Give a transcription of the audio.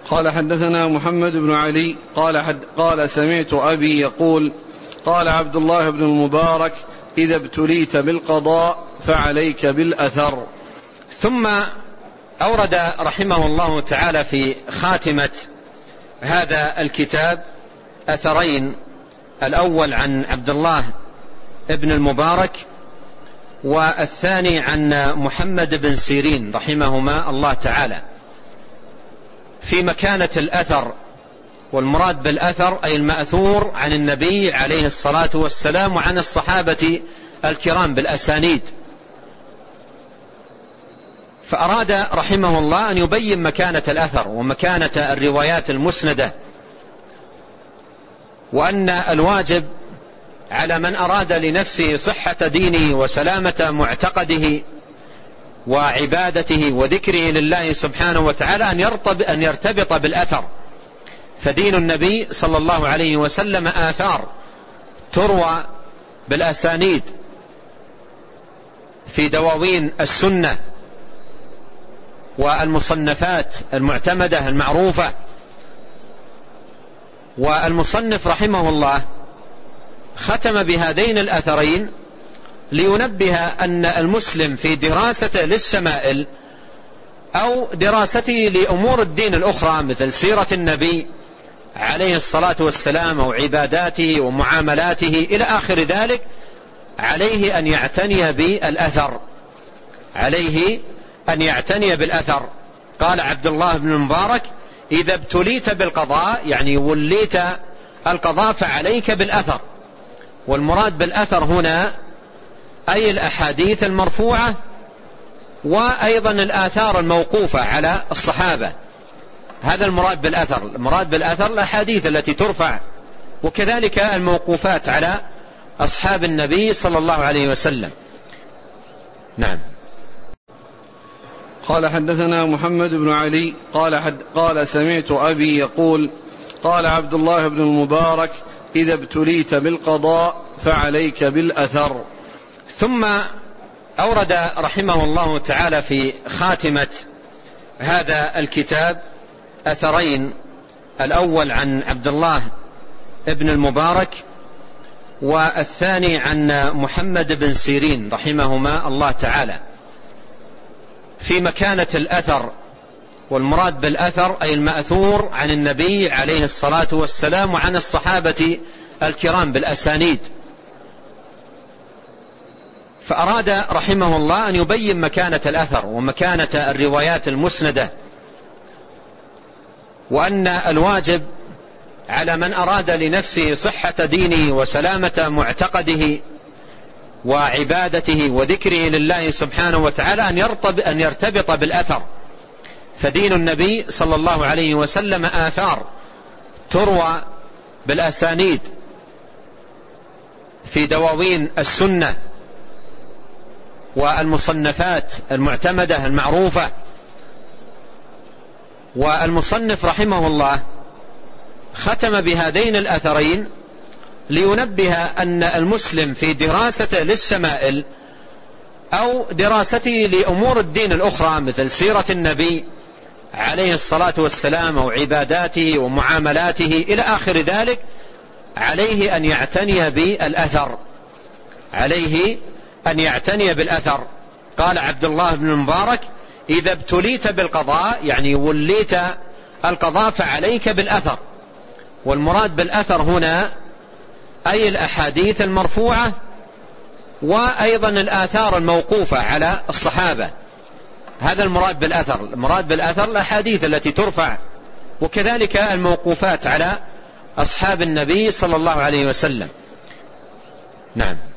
قال حدثنا محمد بن علي قال سمعت أبي يقول قال عبد الله بن المبارك إذا ابتليت بالقضاء فعليك بالأثر. ثم أورد رحمه الله تعالى في خاتمة هذا الكتاب أثرين، الأول عن عبد الله بن المبارك، والثاني عن محمد بن سيرين رحمهما الله تعالى، في مكانة الأثر. والمراد بالأثر أي المأثور عن النبي عليه الصلاة والسلام وعن الصحابة الكرام بالأسانيد. فأراد رحمه الله أن يبين مكانة الأثر ومكانة الروايات المسندة، وأن الواجب على من أراد لنفسه صحة دينه وسلامة معتقده وعبادته وذكره لله سبحانه وتعالى أن يرتبط بالأثر. فدين النبي صلى الله عليه وسلم آثار تروى بالأسانيد في دواوين السنة والمصنفات المعتمدة المعروفة. والمصنف رحمه الله ختم بهذين الأثرين لينبه أن المسلم في دراسته للشمائل أو دراسته لأمور الدين الأخرى مثل سيرة النبي عليه الصلاة والسلام أو عباداته ومعاملاته إلى آخر ذلك، عليه أن يعتني بالأثر، عليه أن يعتني بالأثر. قال عبد الله بن المبارك إذا ابتليت بالقضاء يعني وليت القضاء فعليك بالأثر. والمراد بالأثر هنا أي الأحاديث المرفوعة وأيضا الآثار الموقوفة على الصحابة. هذا المراد بالأثر. المراد بالأثر الأحاديث التي ترفع، وكذلك الموقوفات على أصحاب النبي صلى الله عليه وسلم. نعم. قال حدثنا محمد بن علي قال سمعت أبي يقول قال عبد الله بن المبارك إذا ابتليت بالقضاء فعليك بالأثر. ثم أورد رحمه الله تعالى في خاتمة هذا الكتاب أثرين، الأول عن عبد الله بن المبارك، والثاني عن محمد بن سيرين رحمهما الله تعالى، في مكانة الأثر. والمراد بالأثر أي المأثور عن النبي عليه الصلاة والسلام وعن الصحابة الكرام بالأسانيد. فأراد رحمه الله أن يبين مكانة الأثر ومكانة الروايات المسندة، وأن الواجب على من أراد لنفسه صحة دينه وسلامة معتقده وعبادته وذكره لله سبحانه وتعالى أن يرتبط بالأثر. فدين النبي صلى الله عليه وسلم آثار تروى بالأسانيد في دواوين السنة والمصنفات المعتمدة المعروفة. والمصنف رحمه الله ختم بهذين الأثرين لينبه أن المسلم في دراسته للشمائل أو دراسته لأمور الدين الأخرى مثل سيرة النبي عليه الصلاة والسلام أو عباداته ومعاملاته إلى آخر ذلك، عليه أن يعتني بالأثر، عليه أن يعتني بالأثر. قال عبد الله بن المبارك إذا ابتليت بالقضاء يعني وليت القضاء فعليك بالأثر. والمراد بالأثر هنا أي الأحاديث المرفوعة وأيضا الآثار الموقوفة على الصحابة. هذا المراد بالأثر. المراد بالأثر الأحاديث التي ترفع، وكذلك الموقوفات على أصحاب النبي صلى الله عليه وسلم. نعم.